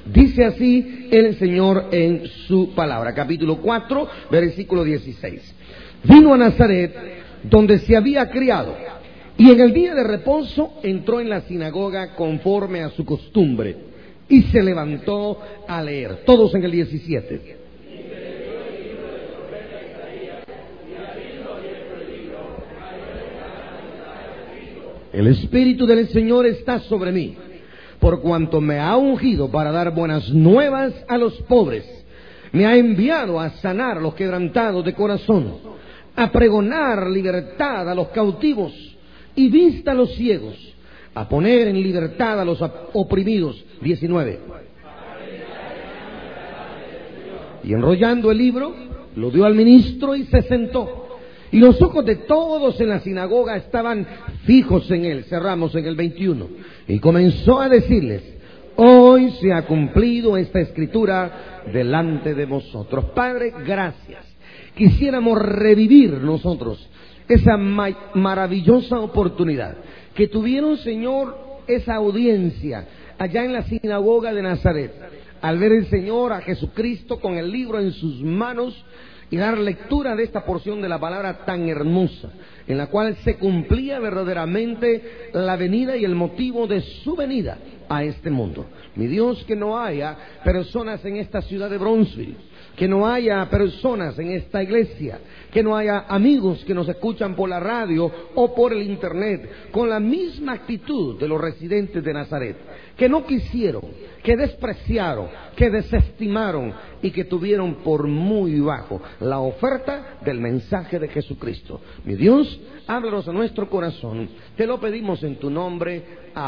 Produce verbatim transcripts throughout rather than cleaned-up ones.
Dice así el Señor en su palabra, capítulo cuatro, versículo dieciséis. Vino a Nazaret, donde se había criado, y en el día de reposo entró en la sinagoga conforme a su costumbre, y se levantó a leer. Todos en el diecisiete. El Espíritu del Señor está sobre mí, por cuanto me ha ungido para dar buenas nuevas a los pobres. Me ha enviado a sanar a los quebrantados de corazón, a pregonar libertad a los cautivos y vista a los ciegos, a poner en libertad a los oprimidos. diecinueve. Y enrollando el libro, lo dio al ministro y se sentó. Y los ojos de todos en la sinagoga estaban fijos en él. Cerramos en el veintiuno. Y comenzó a decirles: hoy se ha cumplido esta escritura delante de vosotros. Padre, gracias. Quisiéramos revivir nosotros esa ma- maravillosa oportunidad que tuvieron, Señor, esa audiencia allá en la sinagoga de Nazaret, al ver el Señor a Jesucristo con el libro en sus manos y dar lectura de esta porción de la palabra tan hermosa, en la cual se cumplía verdaderamente la venida y el motivo de su venida a este mundo. Mi Dios, que no haya personas en esta ciudad de Bronzeville, que no haya personas en esta iglesia, que no haya amigos que nos escuchan por la radio o por el internet, con la misma actitud de los residentes de Nazaret, que no quisieron, que despreciaron, que desestimaron y que tuvieron por muy bajo la oferta del mensaje de Jesucristo. Mi Dios, háblanos a nuestro corazón, te lo pedimos en tu nombre,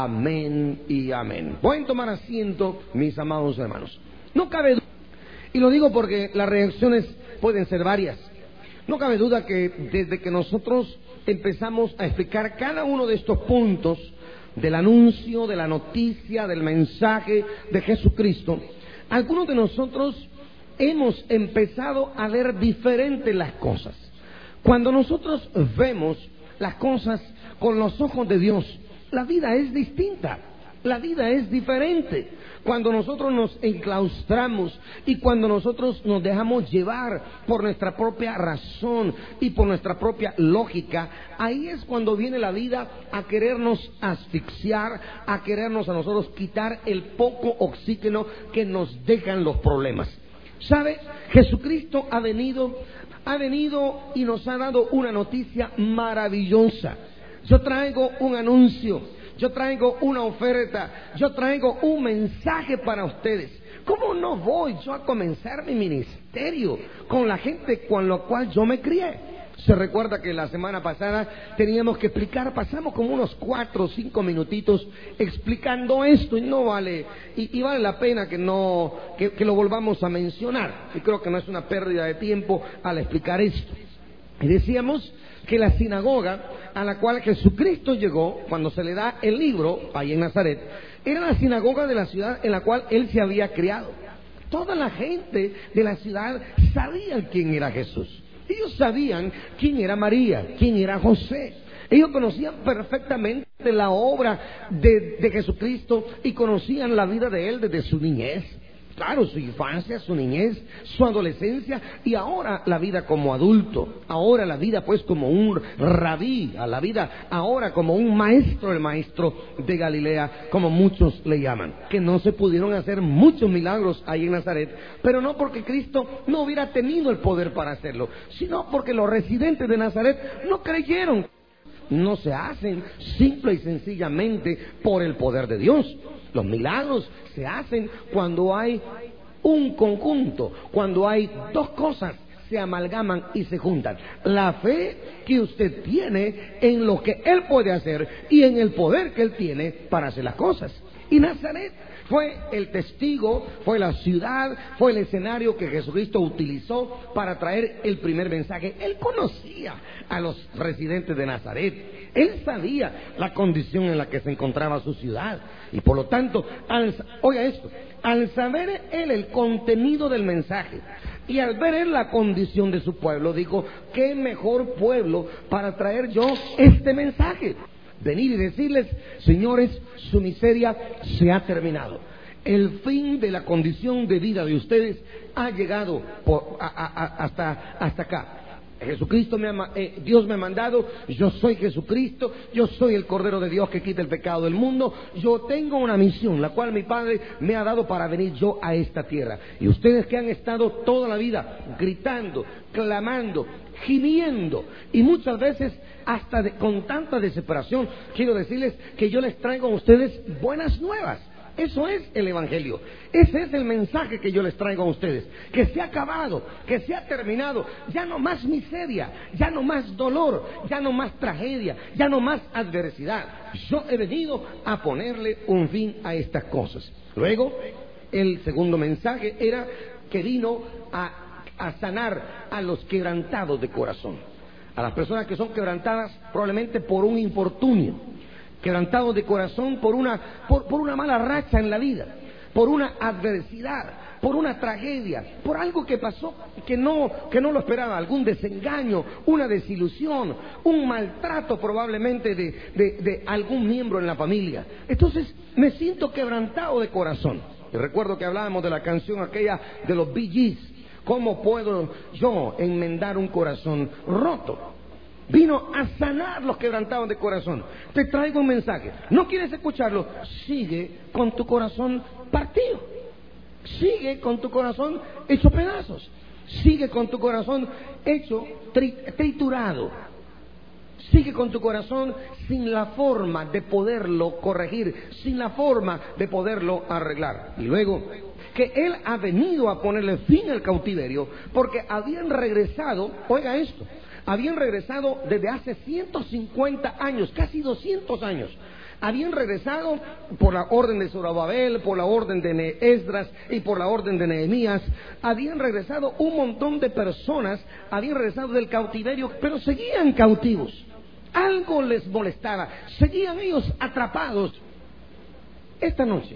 amén y amén. Pueden tomar asiento, mis amados hermanos. No cabe duda, y lo digo porque las reacciones pueden ser varias. No cabe duda que desde que nosotros empezamos a explicar cada uno de estos puntos del anuncio, de la noticia, del mensaje de Jesucristo, algunos de nosotros hemos empezado a ver diferentes las cosas. Cuando nosotros vemos las cosas con los ojos de Dios, la vida es distinta, la vida es diferente. Cuando nosotros nos enclaustramos y cuando nosotros nos dejamos llevar por nuestra propia razón y por nuestra propia lógica, ahí es cuando viene la vida a querernos asfixiar, a querernos a nosotros quitar el poco oxígeno que nos dejan los problemas. ¿Sabe? Jesucristo ha venido, ha venido y nos ha dado una noticia maravillosa. Yo traigo un anuncio. Yo traigo una oferta, yo traigo un mensaje para ustedes. ¿Cómo no voy yo a comenzar mi ministerio con la gente con la cual yo me crié? Se recuerda que la semana pasada teníamos que explicar, pasamos como unos cuatro o cinco minutitos explicando esto y no vale, y, y vale la pena que no, que, que lo volvamos a mencionar. Y creo que no es una pérdida de tiempo al explicar esto. Y decíamos que la sinagoga a la cual Jesucristo llegó cuando se le da el libro ahí en Nazaret era la sinagoga de la ciudad en la cual él se había criado. Toda la gente de la ciudad sabía quién era Jesús. Ellos sabían quién era María, quién era José. Ellos conocían perfectamente la obra de, de Jesucristo y conocían la vida de él desde su niñez. Claro, su infancia, su niñez, su adolescencia y ahora la vida como adulto. Ahora la vida pues como un rabí, a la vida ahora como un maestro, el maestro de Galilea, como muchos le llaman. Que no se pudieron hacer muchos milagros ahí en Nazaret, pero no porque Cristo no hubiera tenido el poder para hacerlo, sino porque los residentes de Nazaret no creyeron. No se hacen simple y sencillamente por el poder de Dios. Los milagros se hacen cuando hay un conjunto, cuando hay dos cosas se amalgaman y se juntan. La fe que usted tiene en lo que Él puede hacer y en el poder que Él tiene para hacer las cosas. Y Nazaret fue el testigo, fue la ciudad, fue el escenario que Jesucristo utilizó para traer el primer mensaje. Él conocía a los residentes de Nazaret. Él sabía la condición en la que se encontraba su ciudad. Y por lo tanto, al, oiga esto, al saber él el contenido del mensaje y al ver él la condición de su pueblo, dijo: ¿qué mejor pueblo para traer yo este mensaje? Venir y decirles: señores, su miseria se ha terminado. El fin de la condición de vida de ustedes ha llegado por, a, a, a, hasta, hasta acá. Jesucristo me ha, eh, Dios me ha mandado, yo soy Jesucristo, yo soy el Cordero de Dios que quita el pecado del mundo, yo tengo una misión, la cual mi Padre me ha dado para venir yo a esta tierra. Y ustedes que han estado toda la vida gritando, clamando, gimiendo, y muchas veces hasta de, con tanta desesperación, quiero decirles que yo les traigo a ustedes buenas nuevas. Eso es el Evangelio. Ese es el mensaje que yo les traigo a ustedes. Que se ha acabado, que se ha terminado. Ya no más miseria, ya no más dolor, ya no más tragedia, ya no más adversidad. Yo he venido a ponerle un fin a estas cosas. Luego, el segundo mensaje era que vino a, a sanar a los quebrantados de corazón. A las personas que son quebrantadas probablemente por un infortunio. Quebrantados de corazón por una, por, por una mala racha en la vida, por una adversidad, por una tragedia, por algo que pasó que no, que no lo esperaba, algún desengaño, una desilusión, un maltrato probablemente de, de, de algún miembro en la familia. Entonces me siento quebrantado de corazón. Y recuerdo que hablábamos de la canción aquella de los Bee Gees, ¿cómo puedo yo enmendar un corazón roto? Vino a sanar los quebrantados de corazón. Te traigo un mensaje. ¿No quieres escucharlo? Sigue con tu corazón partido. Sigue con tu corazón hecho pedazos. Sigue con tu corazón hecho tri triturado. Sigue con tu corazón sin la forma de poderlo corregir, sin la forma de poderlo arreglar. Y luego, que Él ha venido a ponerle fin al cautiverio porque habían regresado, oiga esto, habían regresado desde hace ciento cincuenta años, casi doscientos años. Habían regresado por la orden de Zorobabel, por la orden de Esdras y por la orden de Nehemías. Habían regresado un montón de personas, habían regresado del cautiverio, pero seguían cautivos. Algo les molestaba, seguían ellos atrapados. Esta noche,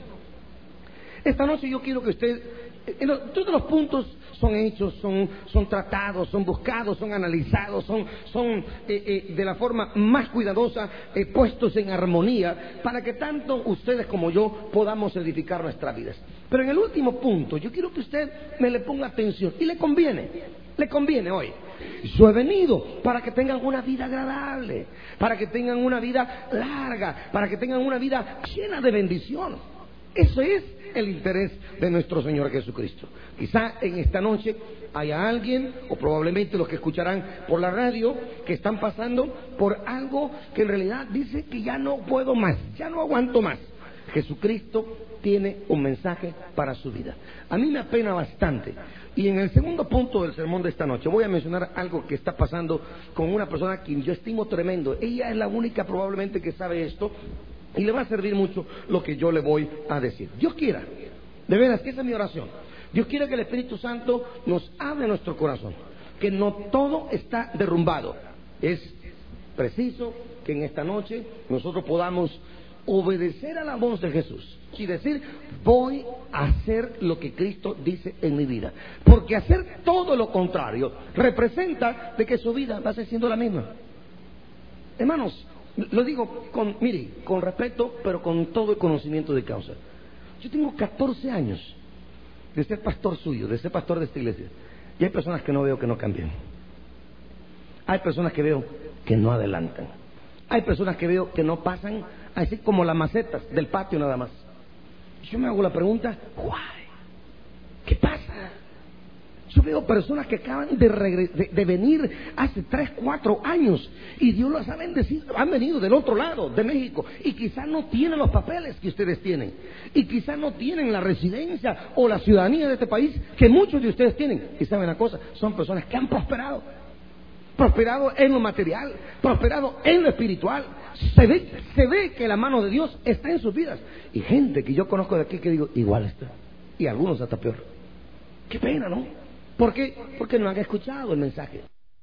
esta noche yo quiero que usted, en los, todos los puntos son hechos, son, son tratados, son buscados, son analizados, son, son eh, eh, de la forma más cuidadosa eh, puestos en armonía para que tanto ustedes como yo podamos edificar nuestras vidas. Pero en el último punto yo quiero que usted me le ponga atención y le conviene, le conviene hoy. Yo he venido para que tengan una vida agradable, para que tengan una vida larga, para que tengan una vida llena de bendición. Eso es el interés de nuestro Señor Jesucristo. Quizá en esta noche haya alguien, o probablemente los que escucharán por la radio, que están pasando por algo que en realidad dice que ya no puedo más, ya no aguanto más. Jesucristo tiene un mensaje para su vida. A mí me apena bastante. Y en el segundo punto del sermón de esta noche voy a mencionar algo que está pasando con una persona a quien yo estimo tremendo. Ella es la única probablemente que sabe esto. Y le va a servir mucho lo que yo le voy a decir. Dios quiera, de veras, que esa es mi oración. Dios quiera que el Espíritu Santo nos hable nuestro corazón. Que no todo está derrumbado. Es preciso que en esta noche nosotros podamos obedecer a la voz de Jesús. Y decir, voy a hacer lo que Cristo dice en mi vida. Porque hacer todo lo contrario representa de que su vida va a ser siendo la misma. Hermanos, lo digo con, mire, con respeto, pero con todo el conocimiento de causa. Yo tengo catorce años de ser pastor suyo, de ser pastor de esta iglesia. Y hay personas que no veo que no cambian. Hay personas que veo que no adelantan. Hay personas que veo que no pasan, así como las macetas del patio nada más. Yo me hago la pregunta, ¿why? ¿Qué pasa? Yo veo personas que acaban de, de, de venir hace tres, cuatro años y Dios los ha bendecido, han venido del otro lado, de México, y quizás no tienen los papeles que ustedes tienen, y quizás no tienen la residencia o la ciudadanía de este país que muchos de ustedes tienen. Y saben una cosa, son personas que han prosperado, prosperado en lo material, prosperado en lo espiritual. Se ve, se ve que la mano de Dios está en sus vidas. Y gente que yo conozco de aquí que digo, igual está, y algunos hasta peor. Qué pena, ¿no? ¿Por qué? Porque no han escuchado el mensaje.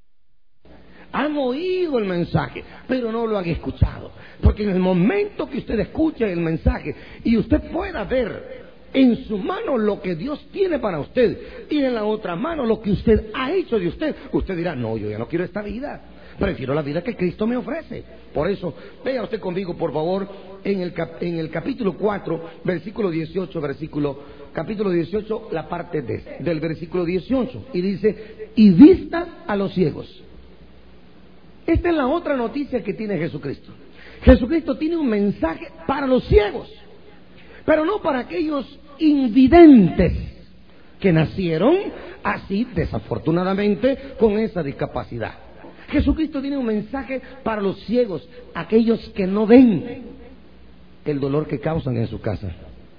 Han oído el mensaje, pero no lo han escuchado. Porque en el momento que usted escuche el mensaje y usted pueda ver en su mano lo que Dios tiene para usted y en la otra mano lo que usted ha hecho de usted, usted dirá, no, yo ya no quiero esta vida. Prefiero la vida que Cristo me ofrece. Por eso, vea usted conmigo, por favor, en el, cap en el capítulo cuatro, versículo dieciocho, versículo, capítulo dieciocho, la parte D, del versículo dieciocho. Y dice, y vista a los ciegos. Esta es la otra noticia que tiene Jesucristo. Jesucristo tiene un mensaje para los ciegos, pero no para aquellos invidentes que nacieron así, desafortunadamente, con esa discapacidad. Jesucristo tiene un mensaje para los ciegos, aquellos que no ven el dolor que causan en su casa.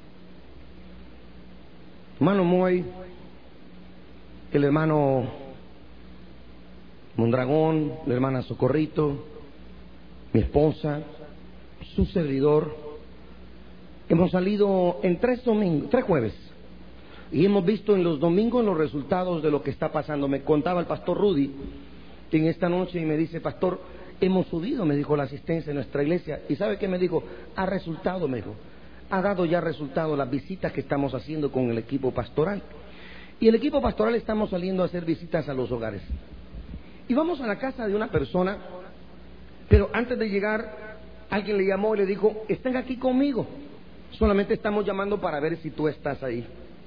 Hermano Moy, el hermano Mondragón, la hermana Socorrito, mi esposa, su servidor, hemos salido en tres domingos, tres jueves, y hemos visto en los domingos los resultados de lo que está pasando. Me contaba el pastor Rudy en esta noche y me dice, pastor, hemos subido, me dijo, la asistencia en nuestra iglesia. ¿Y sabe qué me dijo? Ha resultado, me dijo, ha dado ya resultado las visitas que estamos haciendo con el equipo pastoral. Y el equipo pastoral estamos saliendo a hacer visitas a los hogares. Y vamos a la casa de una persona, pero antes de llegar, alguien le llamó y le dijo, estén aquí conmigo, solamente estamos llamando para ver si tú estás ahí.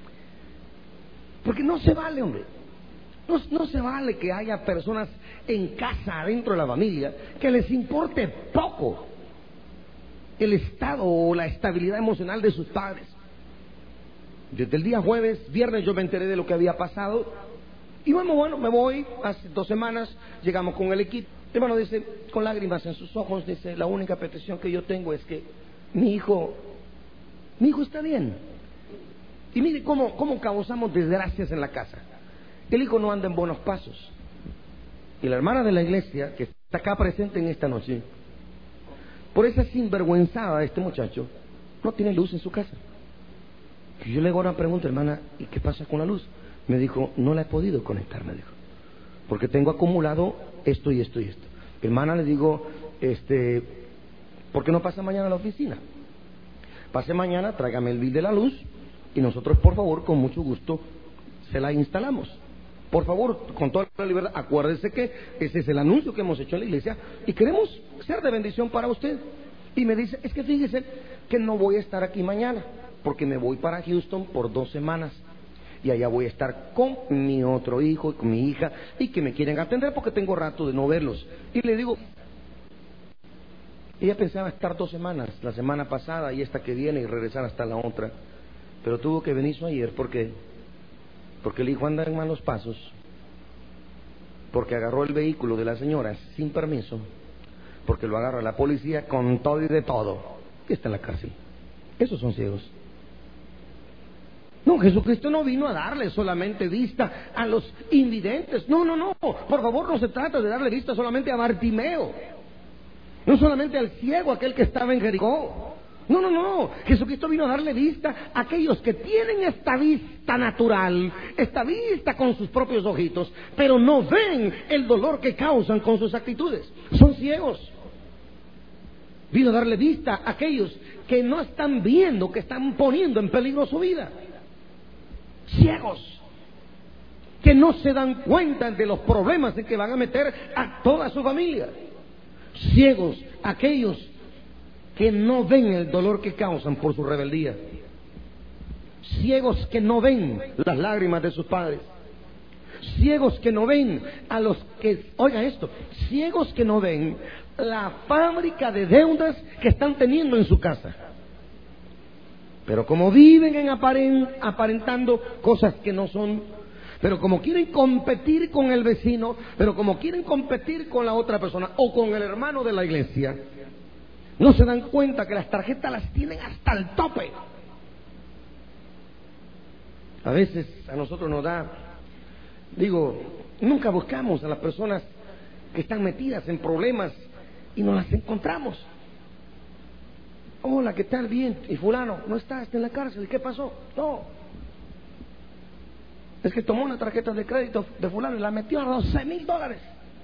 Porque no se vale, hombre, no, no se vale que haya personas en casa, dentro de la familia, que les importe poco el estado o la estabilidad emocional de sus padres. Desde el día jueves, viernes yo me enteré de lo que había pasado. Y bueno, bueno, me voy, hace dos semanas llegamos con el equipo. El hermano dice, con lágrimas en sus ojos, dice, la única petición que yo tengo es que mi hijo, mi hijo está bien. Y mire cómo, cómo causamos desgracias en la casa. El hijo no anda en buenos pasos. Y la hermana de la iglesia, que está acá presente en esta noche, por esa sinvergüenzada de este muchacho, no tiene luz en su casa. Y yo le hago una pregunta, hermana, ¿y qué pasa con la luz? Me dijo, no la he podido conectar, me dijo, porque tengo acumulado esto y esto y esto. Hermana, le digo, este, ¿por qué no pasa mañana a la oficina? Pase mañana, tráigame el bill de la luz y nosotros, por favor, con mucho gusto, se la instalamos. Por favor, con toda la libertad, acuérdese que ese es el anuncio que hemos hecho en la iglesia y queremos ser de bendición para usted. Y me dice, es que fíjese que no voy a estar aquí mañana, porque me voy para Houston por dos semanas. Y allá voy a estar con mi otro hijo y con mi hija, y que me quieren atender porque tengo rato de no verlos. Y le digo, ella pensaba estar dos semanas, la semana pasada y esta que viene, y regresar hasta la otra. Pero tuvo que venir su ayer porque, porque el hijo anda en malos pasos, porque agarró el vehículo de la señora sin permiso, porque lo agarra la policía con todo y de todo, y está en la cárcel. Esos son ciegos. No, Jesucristo no vino a darle solamente vista a los invidentes. No, no, no. Por favor, no se trata de darle vista solamente a Bartimeo. No solamente al ciego, aquel que estaba en Jericó. No, no, no. Jesucristo vino a darle vista a aquellos que tienen esta vista natural, esta vista con sus propios ojitos, pero no ven el dolor que causan con sus actitudes. Son ciegos. Vino a darle vista a aquellos que no están viendo, que están poniendo en peligro su vida. Ciegos, que no se dan cuenta de los problemas en que van a meter a toda su familia. Ciegos, aquellos que no ven el dolor que causan por su rebeldía. Ciegos que no ven las lágrimas de sus padres. Ciegos que no ven a los que, oiga esto, ciegos que no ven la fábrica de deudas que están teniendo en su casa. Pero como viven en aparent, aparentando cosas que no son, pero como quieren competir con el vecino, pero como quieren competir con la otra persona o con el hermano de la iglesia, no se dan cuenta que las tarjetas las tienen hasta el tope. A veces a nosotros nos da, digo, nunca buscamos a las personas que están metidas en problemas y no las encontramos. Hola, ¿qué tal? Bien. ¿Y fulano? No está, está en la cárcel. ¿Qué pasó? No. Es que tomó una tarjeta de crédito de fulano y la metió a doce mil dólares.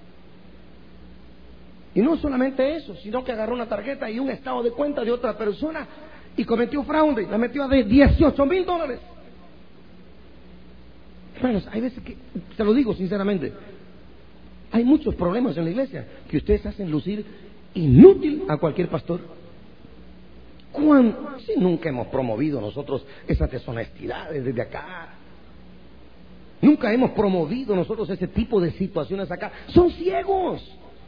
Y no solamente eso, sino que agarró una tarjeta y un estado de cuenta de otra persona y cometió fraude. La metió a de dieciocho mil dólares. Hermanos, hay veces que, se lo digo sinceramente, hay muchos problemas en la iglesia que ustedes hacen lucir inútil a cualquier pastor. ¿Cuán, si nunca hemos promovido nosotros esas deshonestidades desde acá? Nunca hemos promovido nosotros ese tipo de situaciones acá. Son ciegos.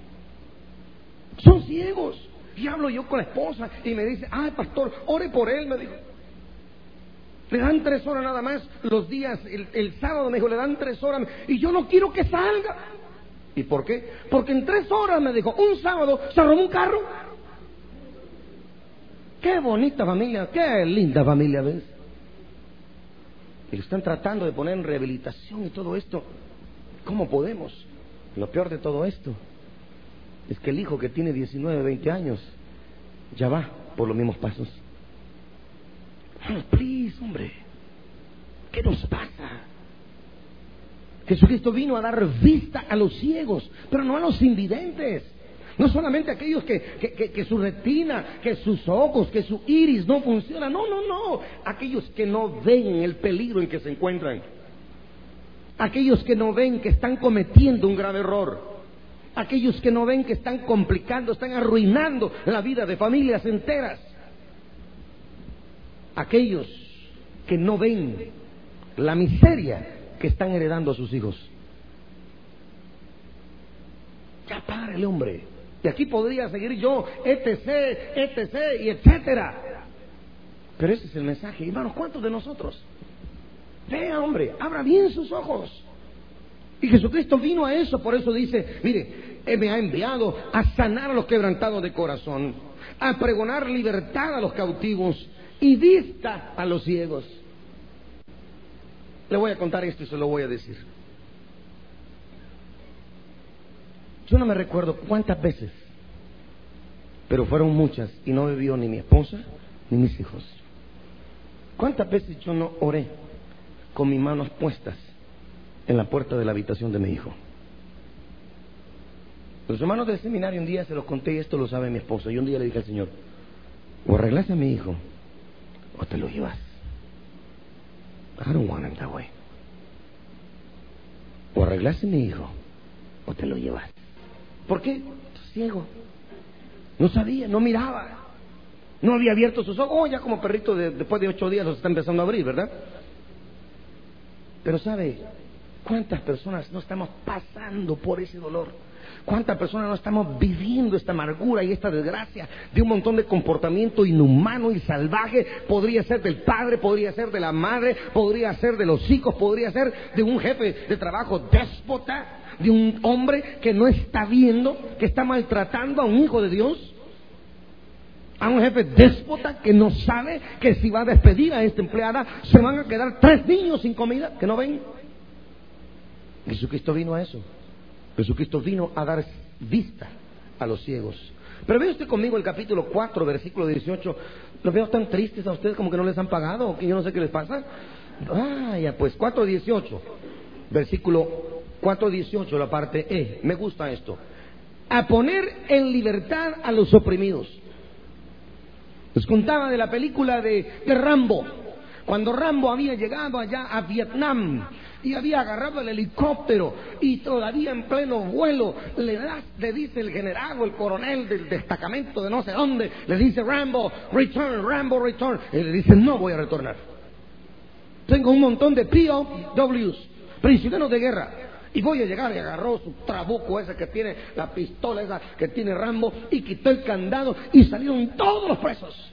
Son ciegos. Y hablo yo con la esposa y me dice, ay pastor, ore por él, me dijo. Le dan tres horas nada más los días, el, el sábado me dijo, le dan tres horas y yo no quiero que salga. ¿Y por qué? Porque en tres horas, me dijo, un sábado se robó un carro. Qué bonita familia, qué linda familia, ¿ves? Y lo están tratando de poner en rehabilitación y todo esto. ¿Cómo podemos? Lo peor de todo esto es que el hijo que tiene diecinueve, veinte años ya va por los mismos pasos. Oh, please, hombre, ¿qué nos pasa? Jesucristo vino a dar vista a los ciegos, pero no a los invidentes. No solamente aquellos que, que, que, que su retina, que sus ojos, que su iris no funciona. No, no, no. Aquellos que no ven el peligro en que se encuentran. Aquellos que no ven que están cometiendo un grave error. Aquellos que no ven que están complicando, están arruinando la vida de familias enteras. Aquellos que no ven la miseria que están heredando a sus hijos. Ya párale, hombre. Y aquí podría seguir yo, etc, etc y etcétera. Pero ese es el mensaje. Hermanos, ¿cuántos de nosotros? Vea, hombre, abra bien sus ojos. Y Jesucristo vino a eso, por eso dice, mire, Él me ha enviado a sanar a los quebrantados de corazón, a pregonar libertad a los cautivos y vista a los ciegos. Le voy a contar esto y se lo voy a decir. Yo no me recuerdo cuántas veces, pero fueron muchas, y no me vio ni mi esposa ni mis hijos. ¿Cuántas veces yo no oré con mis manos puestas en la puerta de la habitación de mi hijo? Los hermanos del seminario un día se los conté y esto lo sabe mi esposa. Y un día le dije al Señor, o arreglas a mi hijo o te lo llevas. I don't want him that way. O arreglas a mi hijo o te lo llevas. ¿Por qué? Ciego. No sabía, no miraba. No había abierto sus ojos. Oh, ya como perrito de, después de ocho días los está empezando a abrir, ¿verdad? Pero ¿sabe cuántas personas no estamos pasando por ese dolor? ¿Cuántas personas no estamos viviendo esta amargura y esta desgracia de un montón de comportamiento inhumano y salvaje? Podría ser del padre, podría ser de la madre, podría ser de los hijos, podría ser de un jefe de trabajo déspota, de un hombre que no está viendo, que está maltratando a un hijo de Dios, a un jefe déspota que no sabe que si va a despedir a esta empleada se van a quedar tres niños sin comida, que no ven. Jesucristo vino a eso. Jesucristo vino a dar vista a los ciegos. Pero ve usted conmigo el capítulo cuatro, versículo dieciocho. Los veo tan tristes a ustedes, como que no les han pagado, o que yo no sé qué les pasa. Ah, ya pues, cuatro dieciocho, versículo cuatro dieciocho, la parte E. Me gusta esto. A poner en libertad a los oprimidos. Les contaba de la película de, de Rambo. Cuando Rambo había llegado allá a Vietnam y había agarrado el helicóptero y todavía en pleno vuelo le, da, le dice el general o el coronel del destacamento de no sé dónde, le dice Rambo, return, Rambo, return. Y le dice, no voy a retornar. Tengo un montón de P O Ws, prisioneros de guerra, y voy a llegar. Y agarró su trabuco ese que tiene, la pistola esa que tiene Rambo, y quitó el candado y salieron todos los presos.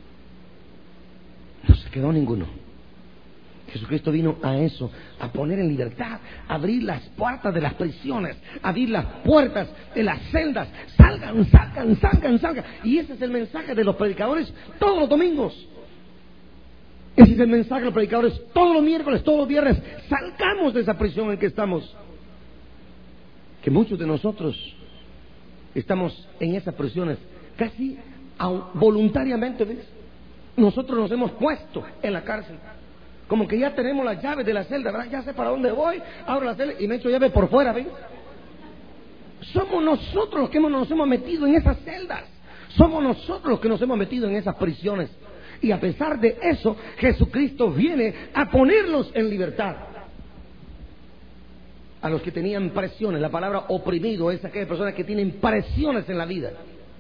No se quedó ninguno. Jesucristo vino a eso, a poner en libertad, a abrir las puertas de las prisiones, a abrir las puertas de las celdas. Salgan, salgan, salgan, salgan. Y ese es el mensaje de los predicadores todos los domingos. Ese es el mensaje de los predicadores todos los miércoles, todos los viernes. Salgamos de esa prisión en que estamos. Que muchos de nosotros estamos en esas prisiones casi voluntariamente, ¿ves? Nosotros nos hemos puesto en la cárcel. Como que ya tenemos las llaves de la celda, ¿verdad? Ya sé para dónde voy, abro la celda y me echo llave por fuera, ¿ven? Somos nosotros los que hemos, nos hemos metido en esas celdas. Somos nosotros los que nos hemos metido en esas prisiones. Y a pesar de eso, Jesucristo viene a ponerlos en libertad. a los que tenían presiones. La palabra oprimido es aquellas personas que tienen presiones en la vida.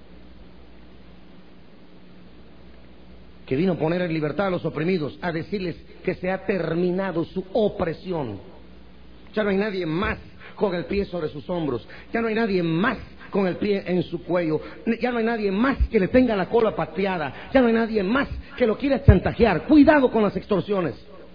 Que vino a poner en libertad a los oprimidos, a decirles que se ha terminado su opresión. Ya no hay nadie más con el pie sobre sus hombros. Ya no hay nadie más con el pie en su cuello. Ya no hay nadie más que le tenga la cola pateada. Ya no hay nadie más que lo quiera chantajear. Cuidado con las extorsiones.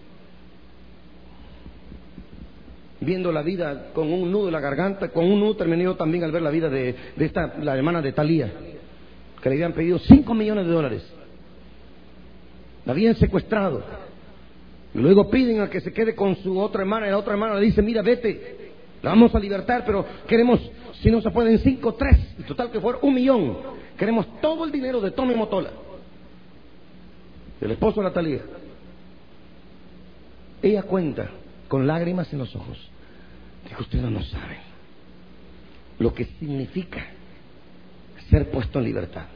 Viendo la vida con un nudo en la garganta, con un nudo terminé yo también al ver la vida de, de esta, la hermana de Talía, que le habían pedido cinco millones de dólares. La habían secuestrado. Y luego piden a que se quede con su otra hermana, y la otra hermana le dice, mira, vete, la vamos a libertar, pero queremos, si no se pueden, cinco, tres, y total que fuera un millón. Queremos todo el dinero de Tommy Motola, del esposo de Talía. Ella cuenta, con lágrimas en los ojos, que ustedes no saben lo que significa ser puesto en libertad.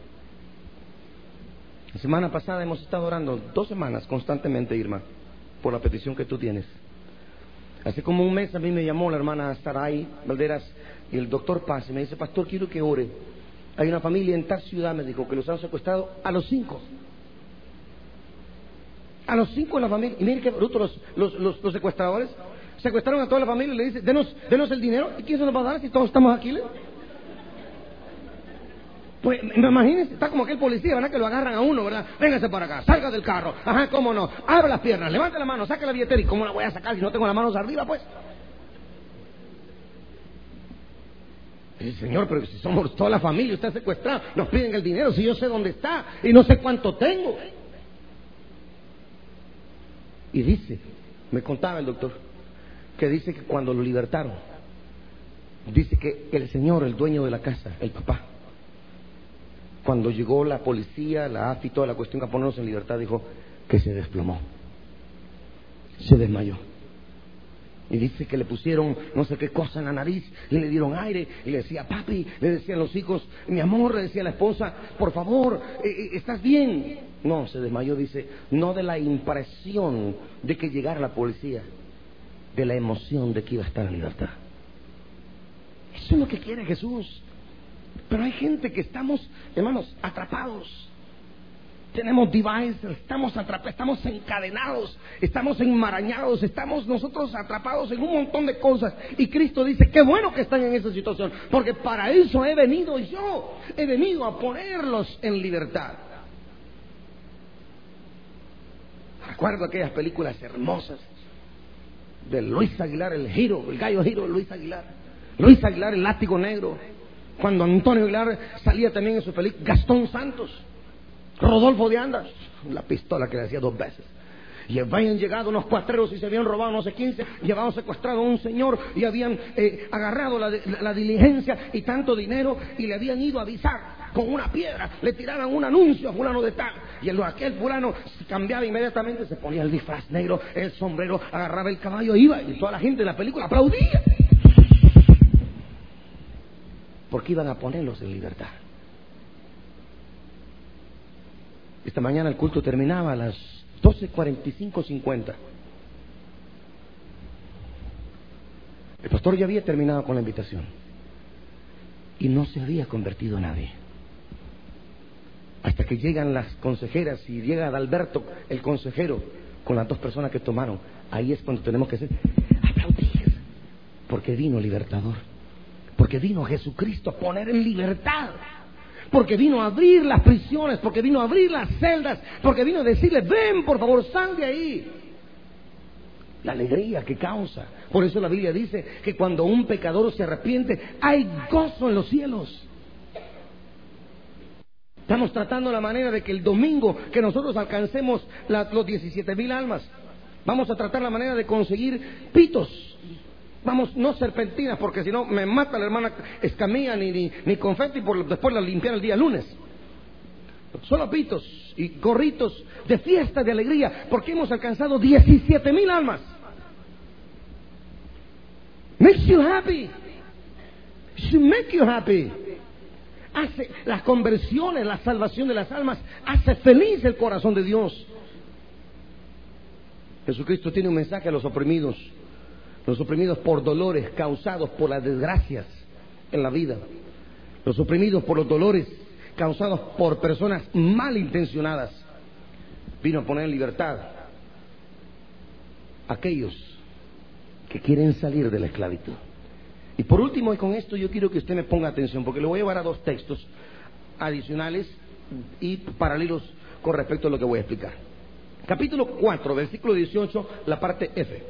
La semana pasada hemos estado orando dos semanas constantemente, Irma, por la petición que tú tienes. Hace como un mes a mí me llamó la hermana Saray Valderas y el doctor Paz y me dice, pastor, quiero que ore. Hay una familia en tal ciudad, me dijo, que los han secuestrado a los cinco. A los cinco de la familia. Y miren qué bruto los, los, los, los secuestradores. Secuestraron a toda la familia y le dicen, denos, denos el dinero. ¿Y quién se nos va a dar si todos estamos aquí? ¿Le? Pues imagínense, está como aquel policía, ¿verdad? Que lo agarran a uno, ¿verdad? Véngase para acá, salga del carro. Ajá, cómo no. Abra las piernas, levante la mano, saque la billetera. ¿Y cómo la voy a sacar si no tengo las manos arriba, pues? Sí, señor, pero si somos toda la familia, usted secuestrado, nos piden el dinero, si yo sé dónde está y no sé cuánto tengo. Y dice, me contaba el doctor, que dice que cuando lo libertaron, dice que el señor, el dueño de la casa, el papá, cuando llegó la policía, la A F I, toda la cuestión a ponernos en libertad, dijo que se desplomó, se desmayó. Y dice que le pusieron no sé qué cosa en la nariz y le dieron aire y le decía, papi, le decían los hijos, mi amor, le decía la esposa, por favor, eh, ¿estás bien? No, se desmayó, dice, no de la impresión de que llegara la policía, de la emoción de que iba a estar en libertad. Eso es lo que quiere Jesús. Pero hay gente que estamos, hermanos, atrapados. Tenemos devices, estamos atrapados, estamos encadenados, estamos enmarañados, estamos nosotros atrapados en un montón de cosas. Y Cristo dice, qué bueno que están en esa situación, porque para eso he venido yo, he venido a ponerlos en libertad. Recuerdo aquellas películas hermosas de Luis Aguilar, el giro, el gallo giro de Luis Aguilar. Luis Aguilar, el látigo negro. Cuando Antonio Aguilar salía también en su película, Gastón Santos. Rodolfo de Andas, la pistola que le decía dos veces. Y habían llegado unos cuatreros y se habían robado no sé quince, llevaban secuestrado a un señor y habían eh, agarrado la, la, la diligencia y tanto dinero y le habían ido a avisar con una piedra, le tiraban un anuncio a fulano de tal y el, aquel fulano cambiaba inmediatamente, se ponía el disfraz negro, el sombrero, agarraba el caballo e iba y toda la gente de la película aplaudía porque iban a ponerlos en libertad. Esta mañana el culto terminaba a las doce cuarenta y cinco, cincuenta. El pastor ya había terminado con la invitación y no se había convertido nadie. Hasta que llegan las consejeras y llega Adalberto, el consejero, con las dos personas que tomaron. Ahí es cuando tenemos que hacer aplaudir, porque vino libertador, porque vino Jesucristo a poner en libertad. Porque vino a abrir las prisiones, porque vino a abrir las celdas, porque vino a decirle, ven por favor, sal de ahí. La alegría que causa. Por eso la Biblia dice que cuando un pecador se arrepiente, hay gozo en los cielos. Estamos tratando la manera de que el domingo que nosotros alcancemos la, los diecisiete mil almas, vamos a tratar la manera de conseguir pitos. Vamos, no serpentinas, porque si no me mata la hermana Escamilla, ni, ni, ni confeti, por después la limpiar el día lunes. Solo pitos y gorritos de fiesta, de alegría, porque hemos alcanzado diecisiete mil almas. Makes you happy. Should make you happy. Hace las conversiones, la salvación de las almas, hace feliz el corazón de Dios. Jesucristo tiene un mensaje a los oprimidos. los oprimidos por dolores causados por las desgracias en la vida, los oprimidos por los dolores causados por personas malintencionadas. Vino a poner en libertad a aquellos que quieren salir de la esclavitud. Y por último, y con esto yo quiero que usted me ponga atención, porque le voy a llevar a dos textos adicionales y paralelos con respecto a lo que voy a explicar. Capítulo cuatro, versículo dieciocho, la parte F.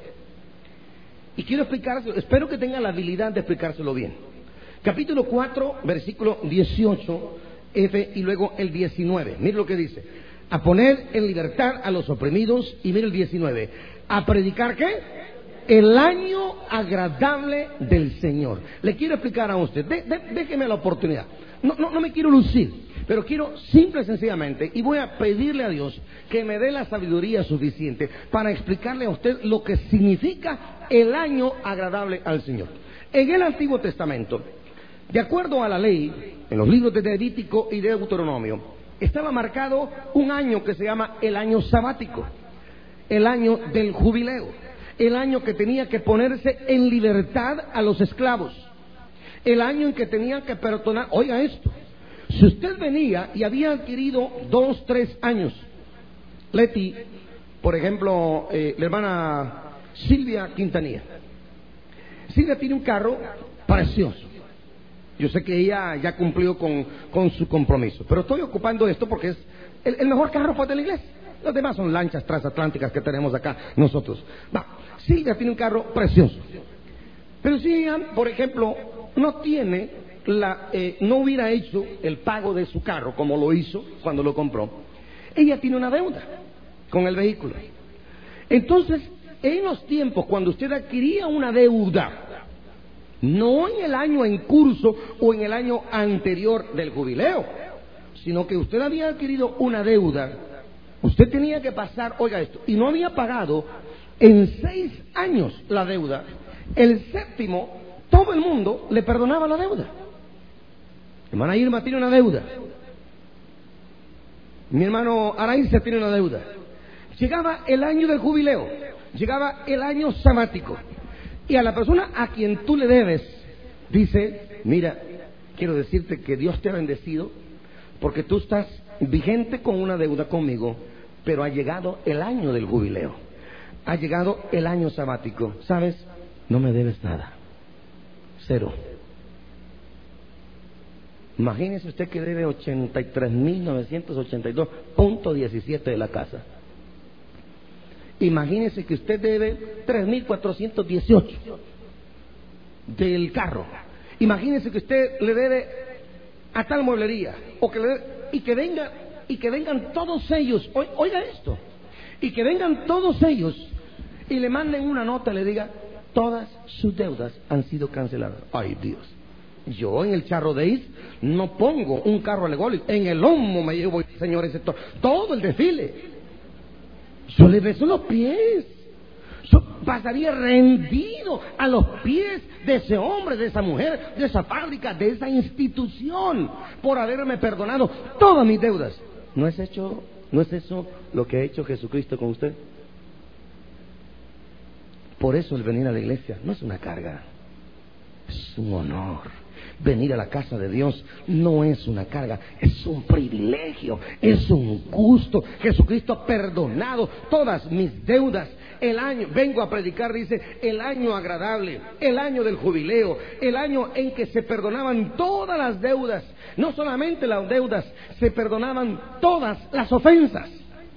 Y quiero explicárselo, espero que tenga la habilidad de explicárselo bien. Capítulo cuatro, versículo dieciocho, F, y luego el diecinueve. Mire lo que dice: a poner en libertad a los oprimidos. Y mire el diecinueve: a predicar ¿qué? El año agradable del Señor. Le quiero explicar a usted, de, de, déjeme la oportunidad. No, no, no me quiero lucir, pero quiero simple y sencillamente, y voy a pedirle a Dios que me dé la sabiduría suficiente para explicarle a usted lo que significa el año agradable al Señor. En el Antiguo Testamento, de acuerdo a la ley, en los libros de Levítico y de Deuteronomio, estaba marcado un año que se llama el año sabático, el año del jubileo, el año que tenía que ponerse en libertad a los esclavos, el año en que tenían que perdonar. Oiga esto: si usted venía y había adquirido dos, tres años, Leti, por ejemplo, eh, la hermana Silvia Quintanilla, Silvia tiene un carro precioso. Yo sé que ella ya cumplió con, con su compromiso, pero estoy ocupando esto porque es el, el mejor carro pues, de la iglesia. Los demás son lanchas transatlánticas que tenemos acá nosotros. Va, Silvia tiene un carro precioso, pero si ella, por ejemplo, no tiene la, eh, no hubiera hecho el pago de su carro como lo hizo cuando lo compró, ella tiene una deuda con el vehículo. Entonces, en los tiempos cuando usted adquiría una deuda, no en el año en curso o en el año anterior del jubileo, sino que usted había adquirido una deuda, usted tenía que pasar, oiga esto, y no había pagado en seis años la deuda. El séptimo, todo el mundo le perdonaba la deuda. Mi hermana Irma tiene una deuda, mi hermano Araiza tiene una deuda. Llegaba el año del jubileo, llegaba el año sabático, y a la persona a quien tú le debes, dice: mira, quiero decirte que Dios te ha bendecido porque tú estás vigente con una deuda conmigo, pero ha llegado el año del jubileo, ha llegado el año sabático, ¿sabes? No me debes nada, cero. Imagínese usted que debe ochenta y tres mil novecientos ochenta y dos punto diecisiete de la casa. Imagínese que usted debe tres mil cuatrocientos dieciocho del carro. Imagínese que usted le debe a tal mueblería, o que le debe, y que venga y que vengan todos ellos, oiga esto, y que vengan todos ellos y le manden una nota y le diga: todas sus deudas han sido canceladas. Ay Dios, yo en el charro de Is no pongo un carro alegórico, en el lomo me llevo, señores, todo el desfile. Yo le beso los pies, yo pasaría rendido a los pies de ese hombre, de esa mujer, de esa fábrica, de esa institución, por haberme perdonado todas mis deudas. ¿No es hecho, no es eso lo que ha hecho Jesucristo con usted? Por eso el venir a la iglesia no es una carga, es un honor. Venir a la casa de Dios no es una carga, es un privilegio, es un gusto. Jesucristo ha perdonado todas mis deudas. El año, vengo a predicar, dice, el año agradable, el año del jubileo, el año en que se perdonaban todas las deudas. No solamente las deudas, se perdonaban todas las ofensas.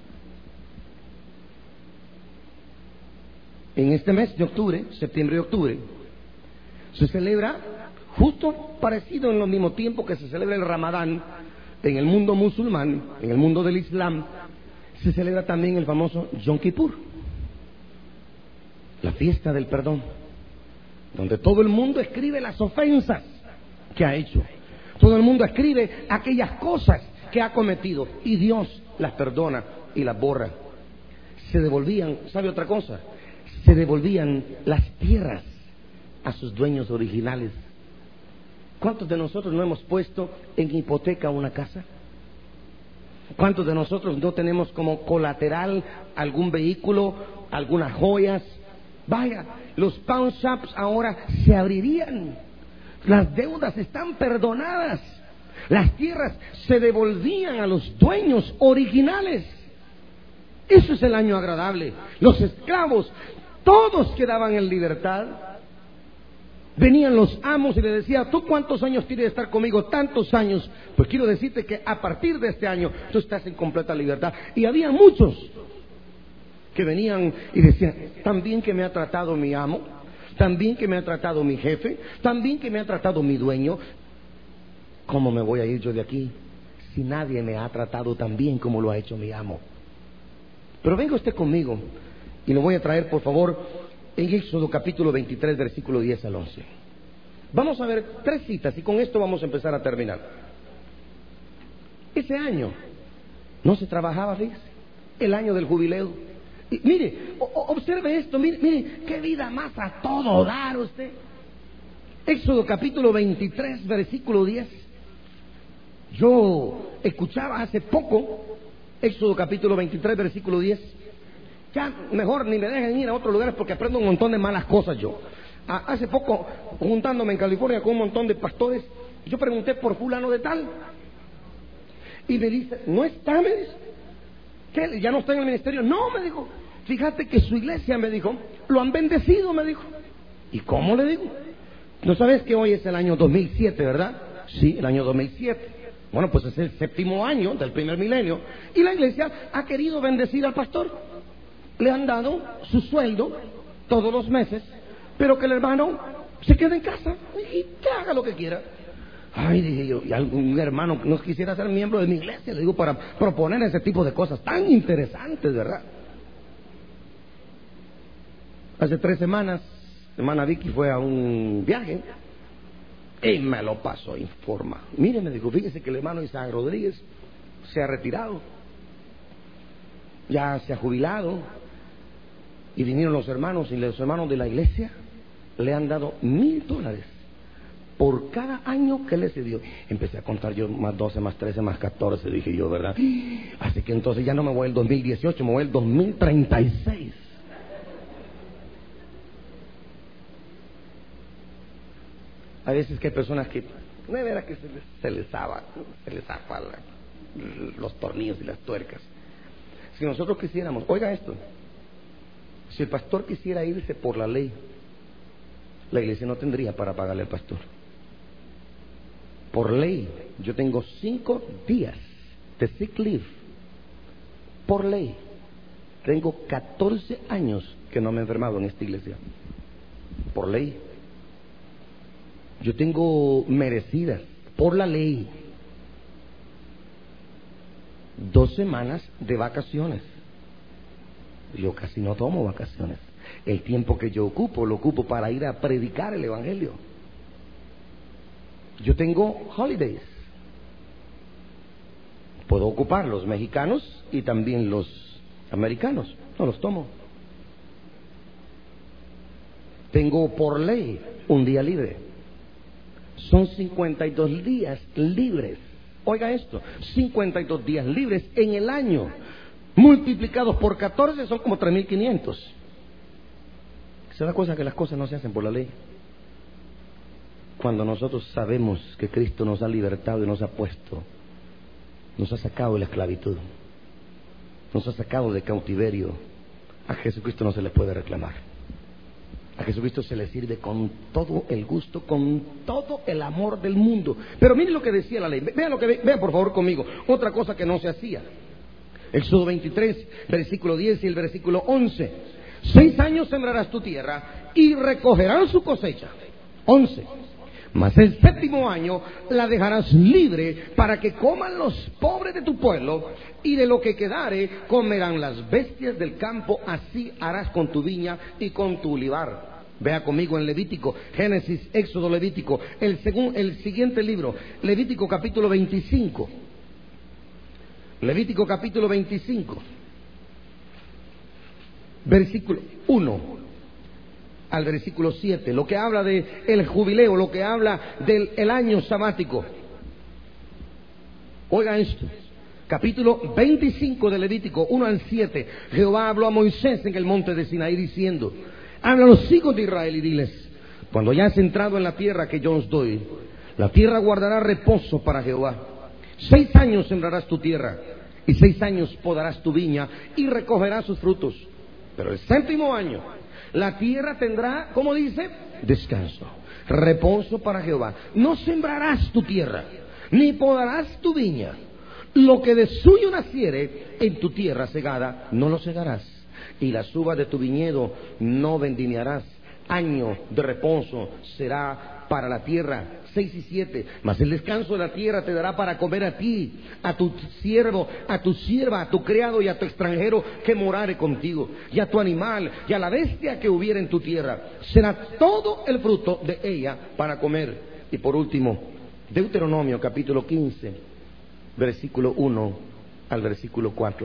En este mes de octubre, septiembre y octubre, se celebra, justo parecido en lo mismo tiempo que se celebra el Ramadán en el mundo musulmán, en el mundo del Islam, se celebra también el famoso Yom Kippur, la fiesta del perdón, donde todo el mundo escribe las ofensas que ha hecho, todo el mundo escribe aquellas cosas que ha cometido, y Dios las perdona y las borra. Se devolvían, ¿sabe otra cosa? Se devolvían las tierras a sus dueños originales. ¿Cuántos de nosotros no hemos puesto en hipoteca una casa? ¿Cuántos de nosotros no tenemos como colateral algún vehículo, algunas joyas, Vaya, los pawn shops ahora se abrirían. Las deudas están perdonadas. Las tierras se devolvían a los dueños originales. Eso es el año agradable. Los esclavos, todos quedaban en libertad. Venían los amos y le decían: ¿tú cuántos años tienes de estar conmigo? Tantos años. Pues quiero decirte que a partir de este año tú estás en completa libertad. Y había muchos que venían y decían: tan bien que me ha tratado mi amo, tan bien que me ha tratado mi jefe, tan bien que me ha tratado mi dueño. ¿Cómo me voy a ir yo de aquí si nadie me ha tratado tan bien como lo ha hecho mi amo? Pero venga usted conmigo y lo voy a traer, por favor, en Éxodo capítulo veintitrés, versículo diez al once. Vamos a ver tres citas y con esto vamos a empezar a terminar. Ese año no se trabajaba, fíjese, el año del jubileo. Y mire, o, observe esto, mire, mire, qué vida más a todo dar usted. Éxodo capítulo veintitrés, versículo diez. Yo escuchaba hace poco Éxodo capítulo veintitrés, versículo diez. Ya mejor ni me dejen ir a otros lugares porque aprendo un montón de malas cosas yo. Hace poco, juntándome en California con un montón de pastores, yo pregunté por fulano de tal. Y me dice: ¿no está? Me dice. ¿Qué? ¿Ya no está en el ministerio? No, me dijo. Fíjate que su iglesia, me dijo, lo han bendecido, me dijo. ¿Y cómo? Le digo. ¿No sabes que hoy es el año dos mil siete, verdad? Sí, el año dos mil siete. Bueno, pues es el séptimo año del primer milenio. Y la iglesia ha querido bendecir al pastor. Le han dado su sueldo todos los meses, pero que el hermano se quede en casa y que haga lo que quiera. Ay, dije yo, y algún hermano no quisiera ser miembro de mi iglesia, le digo, para proponer ese tipo de cosas tan interesantes, ¿verdad? Hace tres semanas, hermana Vicky fue a un viaje y me lo pasó en forma. Mire, me dijo, fíjese que el hermano Isaac Rodríguez se ha retirado, ya se ha jubilado, y vinieron los hermanos y los hermanos de la iglesia le han dado mil dólares por cada año que le cedió. Empecé a contar yo, más doce, más trece, más catorce, dije yo, ¿verdad? Así que entonces ya no me voy el dos mil dieciocho, me voy el dos mil treinta y seis. A veces que hay personas que, no es verdad que se les, se les zapa, se les zapa la, los tornillos y las tuercas. Si nosotros quisiéramos, oiga esto, si el pastor quisiera irse por la ley, la iglesia no tendría para pagarle al pastor. Por ley, yo tengo cinco días de sick leave. Por ley, tengo catorce años que no me he enfermado en esta iglesia. Por ley. Yo tengo merecidas, por la ley, dos semanas de vacaciones. Yo casi no tomo vacaciones. El tiempo que yo ocupo, lo ocupo para ir a predicar el evangelio. Yo tengo holidays. Puedo ocupar los mexicanos y también los americanos. No los tomo. Tengo por ley un día libre. Son cincuenta y dos días libres. Oiga esto, cincuenta y dos días libres en el año, multiplicados por catorce son como tres mil quinientos. ¿Se da cuenta que las cosas no se hacen por la ley? Cuando nosotros sabemos que Cristo nos ha libertado y nos ha puesto, nos ha sacado de la esclavitud, nos ha sacado de cautiverio, a Jesucristo no se le puede reclamar. A Jesucristo se le sirve con todo el gusto, con todo el amor del mundo. Pero miren lo que decía la ley. Vean lo que vean por favor conmigo. Otra cosa que no se hacía. Éxodo veintitrés, versículo diez y el versículo once. Seis años sembrarás tu tierra y recogerás su cosecha. Once. Mas el séptimo año la dejarás libre para que coman los pobres de tu pueblo, y de lo que quedare comerán las bestias del campo. Así harás con tu viña y con tu olivar. Vea conmigo en Levítico, Génesis, Éxodo, Levítico, el, segun, el siguiente libro, Levítico capítulo veinticinco. Levítico capítulo veinticinco, versículo uno al versículo siete, lo que habla de el jubileo, lo que habla del el año sabático. Oiga esto, capítulo veinticinco de Levítico, uno al siete. Jehová habló a Moisés en el monte de Sinaí diciendo: Habla a los hijos de Israel y diles: cuando hayas entrado en la tierra que yo os doy, la tierra guardará reposo para Jehová. Seis años sembrarás tu tierra, y seis años podarás tu viña, y recogerás sus frutos. Pero el séptimo año, la tierra tendrá, ¿cómo dice? Descanso, reposo para Jehová. No sembrarás tu tierra, ni podarás tu viña. Lo que de suyo naciere en tu tierra segada, no lo segarás, y las uvas de tu viñedo no vendimiarás. Año de reposo será para la tierra. Seis y siete. Mas el descanso de la tierra te dará para comer a ti, a tu siervo, a tu sierva, a tu criado y a tu extranjero que morare contigo, y a tu animal y a la bestia que hubiera en tu tierra. Será todo el fruto de ella para comer. Y por último, Deuteronomio capítulo quince, versículo uno al versículo cuatro.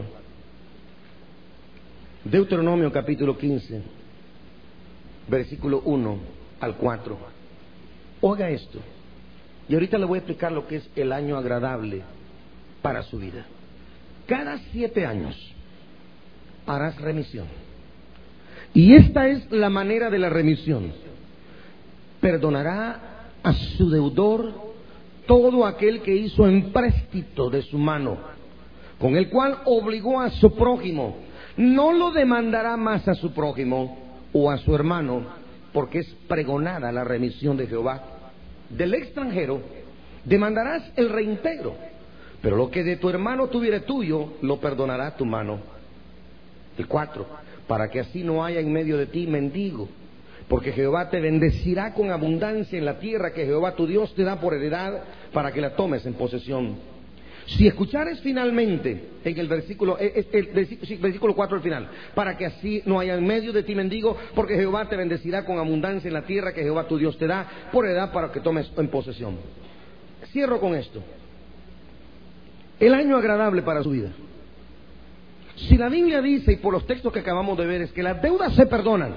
Deuteronomio capítulo quince, versículo uno al cuatro. Oiga esto. Y ahorita le voy a explicar lo que es el año agradable para su vida. Cada siete años harás remisión. Y esta es la manera de la remisión. Perdonará a su deudor todo aquel que hizo empréstito de su mano, con el cual obligó a su prójimo. No lo demandará más a su prójimo o a su hermano, porque es pregonada la remisión de Jehová. Del extranjero demandarás el reintegro, pero lo que de tu hermano tuviere tuyo, lo perdonará tu mano. El cuatro, para que así no haya en medio de ti mendigo, porque Jehová te bendecirá con abundancia en la tierra que Jehová tu Dios te da por heredad, para que la tomes en posesión. Si escuchares finalmente en el versículo, el, el, el, el versículo cuatro al final, para que así no haya en medio de ti mendigo, porque Jehová te bendecirá con abundancia en la tierra que Jehová tu Dios te da por heredad, para que tomes en posesión. Cierro con esto. El año agradable para su vida. Si la Biblia dice, y por los textos que acabamos de ver, es que las deudas se perdonan,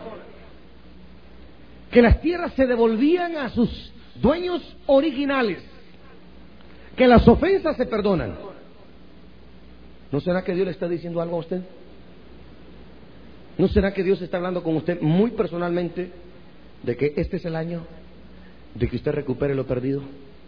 que las tierras se devolvían a sus dueños originales, que las ofensas se perdonan, ¿no será que Dios le está diciendo algo a usted? ¿No será que Dios está hablando con usted muy personalmente de que este es el año de que usted recupere lo perdido?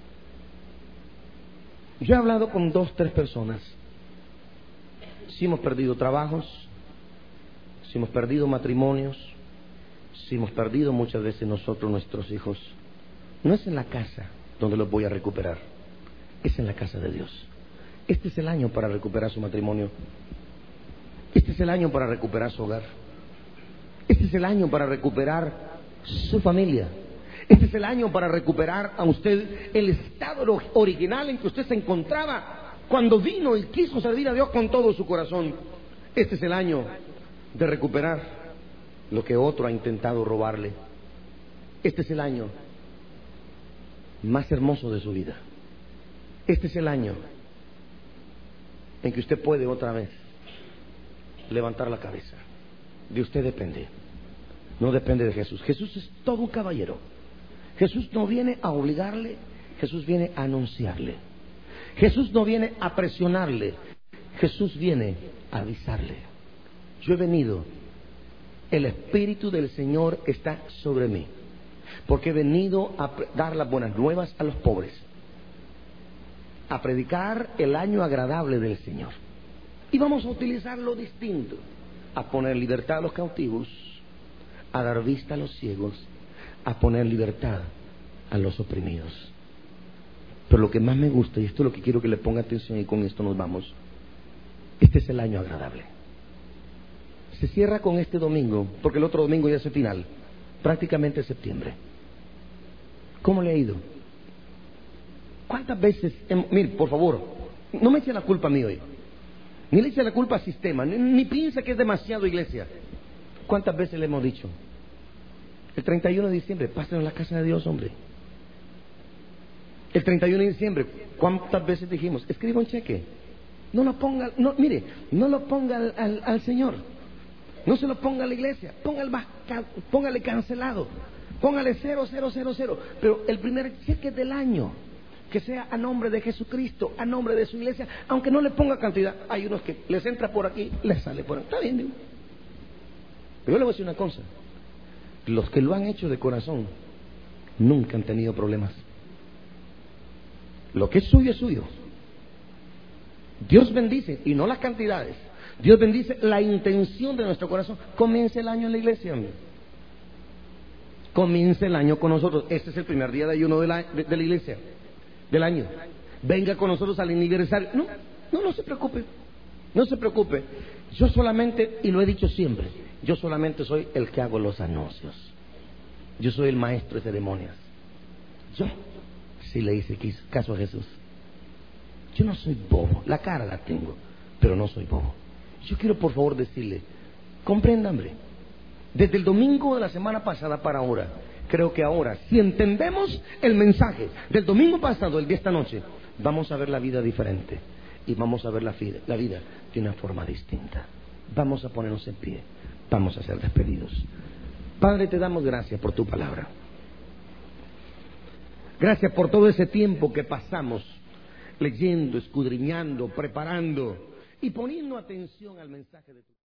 Yo he hablado con dos, tres personas. Si hemos perdido trabajos, si hemos perdido matrimonios, si hemos perdido muchas veces nosotros nuestros hijos. No es en la casa donde los voy a recuperar, es en la casa de Dios. Este es el año para recuperar su matrimonio. Este es el año para recuperar su hogar. Este es el año para recuperar su familia. Este es el año para recuperar a usted el estado original en que usted se encontraba cuando vino y quiso servir a Dios con todo su corazón. Este es el año de recuperar lo que otro ha intentado robarle. Este es el año más hermoso de su vida. Este es el año en que usted puede otra vez levantar la cabeza. De usted depende, no depende de Jesús. Jesús es todo un caballero. Jesús no viene a obligarle, Jesús viene a anunciarle. Jesús no viene a presionarle, Jesús viene a avisarle. Yo he venido, el Espíritu del Señor está sobre mí, porque he venido a dar las buenas nuevas a los pobres, a predicar el año agradable del Señor. Y vamos a utilizarlo distinto, a poner libertad a los cautivos, a dar vista a los ciegos, a poner libertad a los oprimidos. Pero lo que más me gusta, y esto es lo que quiero que le ponga atención, y con esto nos vamos, este es el año agradable. Se cierra con este domingo, porque el otro domingo ya es el final, prácticamente septiembre. ¿Cómo le ha ido? ¿Cuántas veces, hemos, mire, por favor, no me eche la culpa a mí hoy, ni le eche la culpa al sistema, ni, ni piensa que es demasiado iglesia. ¿Cuántas veces le hemos dicho? El treinta y uno de diciembre, pásenlo en la casa de Dios, hombre. El treinta y uno de diciembre, ¿cuántas veces dijimos? Escriba un cheque. No lo ponga, no, mire, no lo ponga al, al, al Señor. No se lo ponga a la iglesia. Póngale, póngale cancelado. Póngale cero, cero, cero, cero. Pero el primer cheque del año, que sea a nombre de Jesucristo, a nombre de su iglesia, aunque no le ponga cantidad. Hay unos que les entra por aquí, les sale por aquí. Está bien, digo. Pero yo le voy a decir una cosa. Los que lo han hecho de corazón nunca han tenido problemas. Lo que es suyo es suyo. Dios bendice, y no las cantidades. Dios bendice la intención de nuestro corazón. Comience el año en la iglesia, hombre. Comience el año con nosotros. Este es el primer día de ayuno de la, de, de la iglesia, del año. Venga con nosotros al aniversario. No, no, no se preocupe. No se preocupe. Yo solamente, y lo he dicho siempre, yo solamente soy el que hago los anuncios. Yo soy el maestro de ceremonias. Yo sí le hice caso a Jesús. Yo no soy bobo. La cara la tengo, pero no soy bobo. Yo quiero por favor decirle, comprenda, hombre, desde el domingo de la semana pasada para ahora, creo que ahora, si entendemos el mensaje del domingo pasado, el de esta noche, vamos a ver la vida diferente y vamos a ver la vida, la vida de una forma distinta. Vamos a ponernos en pie, vamos a ser despedidos. Padre, te damos gracias por tu palabra. Gracias por todo ese tiempo que pasamos leyendo, escudriñando, preparando y poniendo atención al mensaje de tu